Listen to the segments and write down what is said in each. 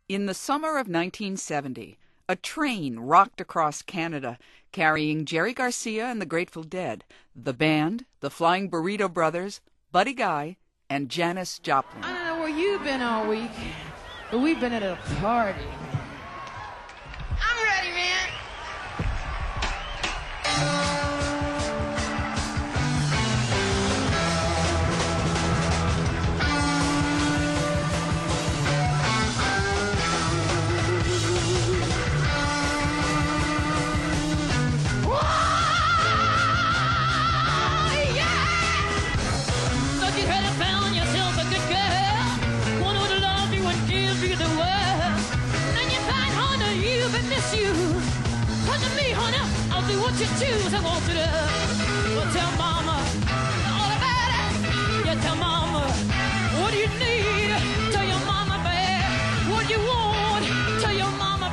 In the summer of 1970, a train rocked across Canada, carrying Jerry Garcia and the Grateful Dead, the band, the Flying Burrito Brothers, Buddy Guy, and Janis Joplin. I don't know where you've been all week, but we've been at a party. I'm ready, man. What you choose, I want you to well, tell mama all about it. Yeah, tell mama what do you need. Tell your mama, babe, what you want. Tell your mama,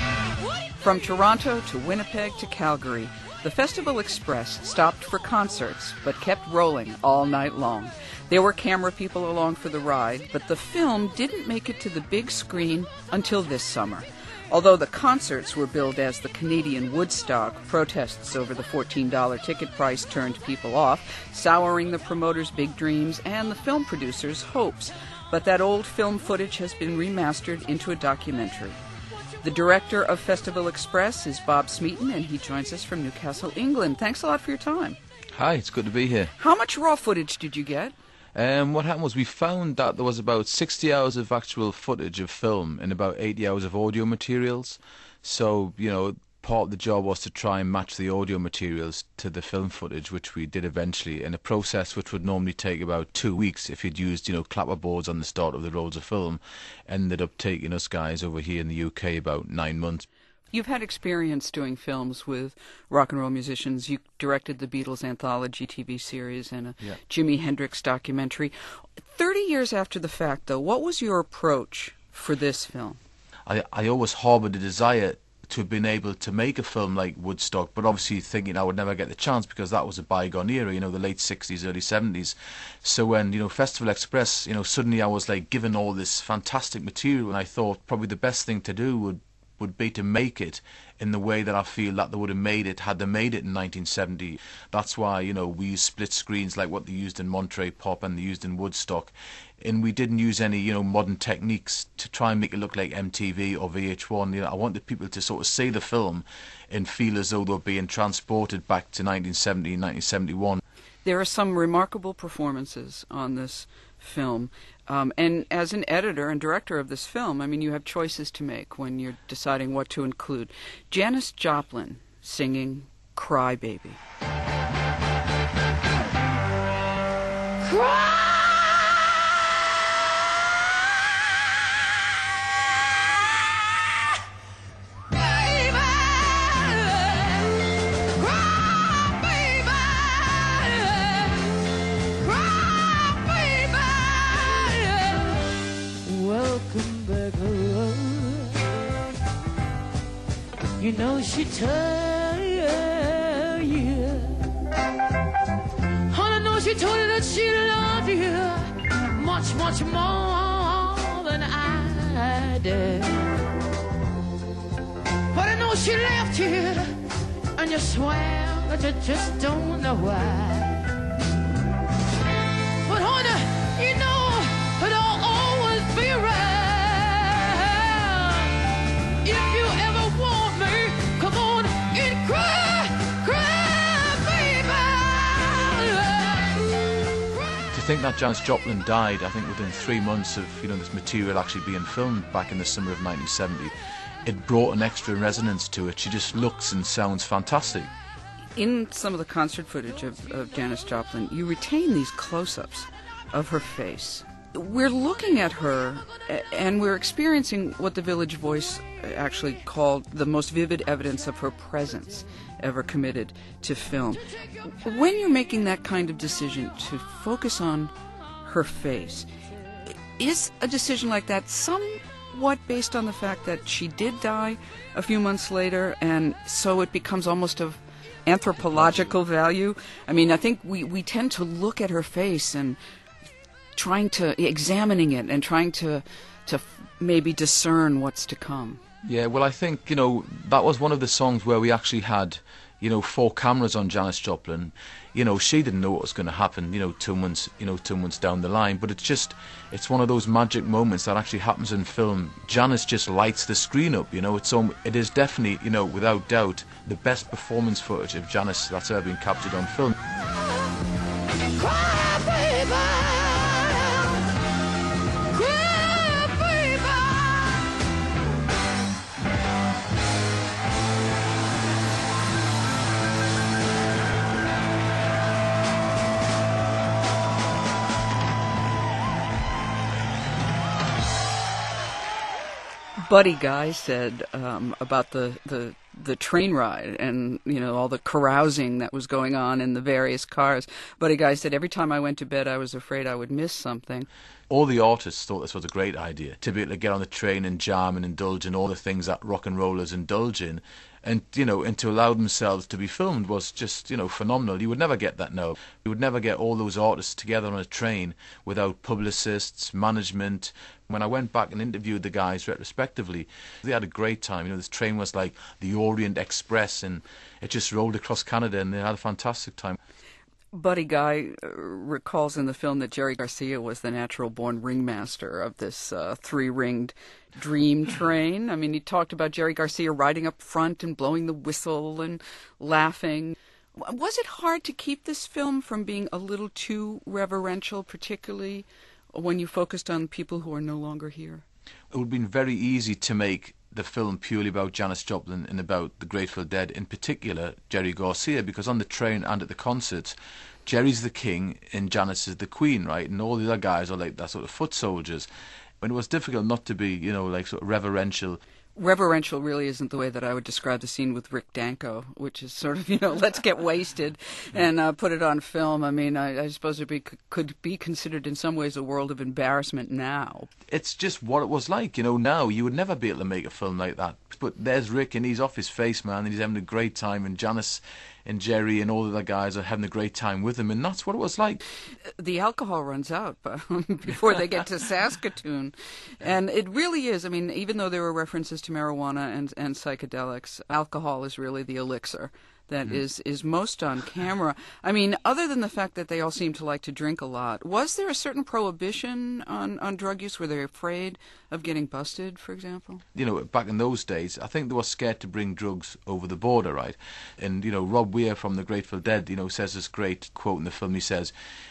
babe. From Toronto to Winnipeg to Calgary, the Festival Express stopped for concerts but kept rolling all night long. There were camera people along for the ride, but the film didn't make it to the big screen until this summer. Although the concerts were billed as the Canadian Woodstock, protests over the $14 ticket price turned people off, souring the promoters' big dreams and the film producers' hopes. But that old film footage has been remastered into a documentary. The director of Festival Express is Bob Smeaton, and he joins us from Newcastle, England. Thanks a lot for your time. Hi, it's good to be here. How much raw footage did you get? What happened was we found that there was about 60 hours of actual footage of film and about 80 hours of audio materials. So, part of the job was to try and match the audio materials to the film footage, which we did eventually, in a process which would normally take about 2 weeks if you'd used, clapperboards on the start of the rolls of film. Ended up taking us guys over here in the UK about 9 months. You've had experience doing films with rock and roll musicians. You directed the Beatles anthology TV series and a Jimi Hendrix documentary. 30 years after the fact, though, what was your approach for this film? I always harboured a desire to have been able to make a film like Woodstock, but obviously thinking I would never get the chance because that was a bygone era, the late 60s, early 70s. So when, Festival Express, suddenly I was like given all this fantastic material, and I thought probably the best thing to do would be to make it in the way that I feel that they would have made it had they made it in 1970. That's why, we used split screens like what they used in Monterey Pop and they used in Woodstock. And we didn't use any, modern techniques to try and make it look like MTV or VH1. I wanted people to sort of see the film and feel as though they were being transported back to 1970 and 1971. There are some remarkable performances on this film. And as an editor and director of this film, you have choices to make when you're deciding what to include. Janis Joplin singing Cry Baby. Cry! She tell you, I know she told you that she loved you much, much more than I did. But I know she left you, and you swear that you just don't know why. But honey, it'll always be right. If you ever want me, come on and cry, cry, baby. To think that Janis Joplin died, I think within 3 months of this material actually being filmed back in the summer of 1970, it brought an extra resonance to it. She just looks and sounds fantastic. In some of the concert footage of Janis Joplin, you retain these close-ups of her face. We're looking at her, and we're experiencing what the Village Voice actually called the most vivid evidence of her presence ever committed to film. When you're making that kind of decision to focus on her face, is a decision like that somewhat based on the fact that she did die a few months later, and so it becomes almost of anthropological value? I think we tend to look at her face and examining it and trying to maybe discern what's to come? Yeah, well, I think, that was one of the songs where we actually had, 4 cameras on Janis Joplin. She didn't know what was going to happen, 2 months, 2 months down the line. But it's one of those magic moments that actually happens in film. Janis just lights the screen up, it is definitely, without doubt, the best performance footage of Janis that's ever been captured on film. Cry, baby. Buddy Guy said about the train ride and all the carousing that was going on in the various cars. Buddy Guy said every time I went to bed I was afraid I would miss something. All the artists thought this was a great idea, to be able to get on the train and jam and indulge in all the things that rock and rollers indulge in. And, and to allow themselves to be filmed was just, phenomenal. You would never get that now. You would never get all those artists together on a train without publicists, management. When I went back and interviewed the guys retrospectively, they had a great time. This train was like the Orient Express, and it just rolled across Canada, and they had a fantastic time. Buddy Guy recalls in the film that Jerry Garcia was the natural-born ringmaster of this 3-ringed dream train. I mean, he talked about Jerry Garcia riding up front and blowing the whistle and laughing. Was it hard to keep this film from being a little too reverential, particularly when you focused on people who are no longer here? It would have been very easy to make the film purely about Janis Joplin and about the Grateful Dead, in particular Jerry Garcia, because on the train and at the concerts, Jerry's the king and Janis is the queen, right? And all the other guys are like that sort of foot soldiers. And it was difficult not to be, like sort of reverential. Reverential really isn't the way that I would describe the scene with Rick Danko, which is sort of, let's get wasted and put it on film. I mean, I suppose it could be considered in some ways a world of embarrassment now. It's just what it was like, now you would never be able to make a film like that. But there's Rick and he's off his face, man, and he's having a great time, and Janis and Jerry and all the other guys are having a great time with him, and that's what it was like. The alcohol runs out before they get to Saskatoon. And it really is, I mean, even though there were references to marijuana and psychedelics, alcohol is really the elixir that is most on camera. I mean, other than the fact that they all seem to like to drink a lot, was there a certain prohibition on drug use? Were they afraid of getting busted, for example? Back in those days, I think they were scared to bring drugs over the border, right? And, Rob Weir from the Grateful Dead, says this great quote in the film. He says,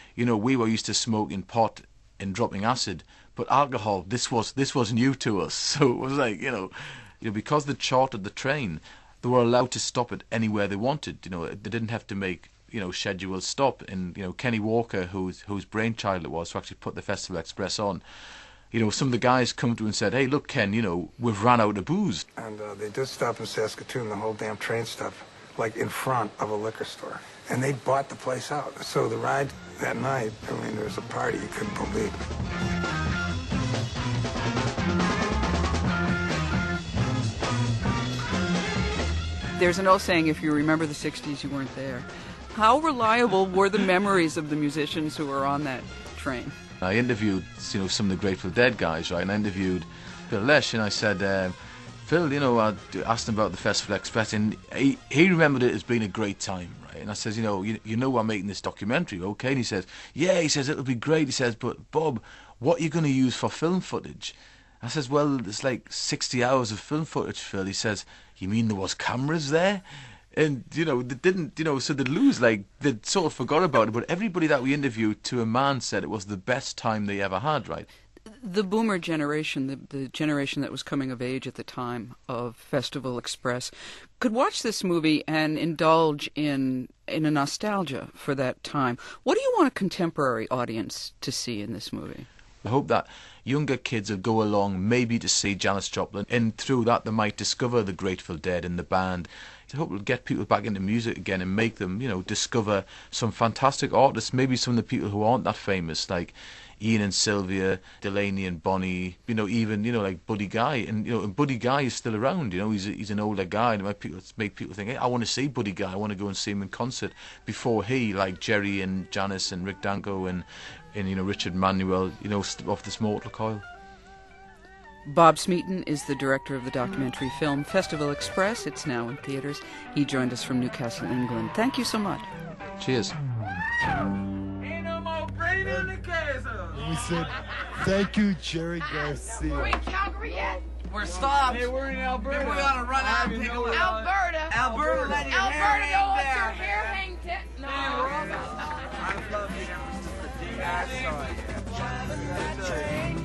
we were used to smoking pot and dropping acid, but alcohol, this was new to us. So it was like, because they chartered the train, they were allowed to stop it anywhere they wanted. They didn't have to make, scheduled stop. And, Kenny Walker, whose brainchild it was to actually put the Festival Express on, some of the guys come to him and said, hey, look, Ken, we've run out of booze. And they did stop in Saskatoon, the whole damn train stopped, like in front of a liquor store. And they bought the place out. So the ride that night, there was a party you couldn't believe. There's an old saying, if you remember the 60s, you weren't there. How reliable were the memories of the musicians who were on that train? I interviewed, some of the Grateful Dead guys, right? And I interviewed Phil Lesh, and I said, Phil, I asked him about the Festival Express, and he remembered it as being a great time, right? And I says, I'm making this documentary, okay? And he says, yeah, it'll be great. He says, but Bob, what are you going to use for film footage? I says, well, there's like 60 hours of film footage, Phil. He says, you mean there was cameras there? And, they didn't, so they'd lose, they'd sort of forgot about it. But everybody that we interviewed, to a man, said it was the best time they ever had, right? The boomer generation, the generation that was coming of age at the time of Festival Express, could watch this movie and indulge in a nostalgia for that time. What do you want a contemporary audience to see in this movie? I hope that younger kids will go along maybe to see Janis Joplin, and through that they might discover the Grateful Dead and the band. I hope it'll get people back into music again and make them, discover some fantastic artists, maybe some of the people who aren't that famous, like Ian and Sylvia, Delaney and Bonnie, even, like Buddy Guy. And Buddy Guy is still around, he's an older guy, and it might make people think, hey, I want to see Buddy Guy, I want to go and see him in concert, before he, like Jerry and Janis and Rick Danko and Richard Manuel, off this mortal coil. Bob Smeaton is the director of the documentary film Festival Express. It's now in theaters. He joined us from Newcastle, England. Thank you so much. Cheers. Ain't no more brain in the queso. We said, thank you, Jerry Garcia. We're in Calgary yet? We're stopped. Hey, we're in Alberta. Then we're gonna run out and take a look. Alberta. Alberta, let your hair Alberta, hang don't let down. your hair hang down. No. I love you. That was just a deep ass story.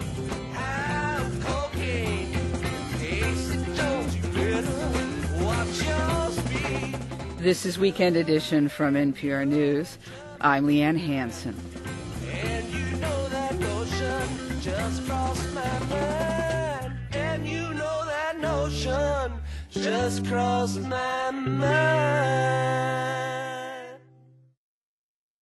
This is Weekend Edition from NPR News. I'm Leanne Hansen. And you know that notion just crossed my mind. And you know that notion just crossed my mind.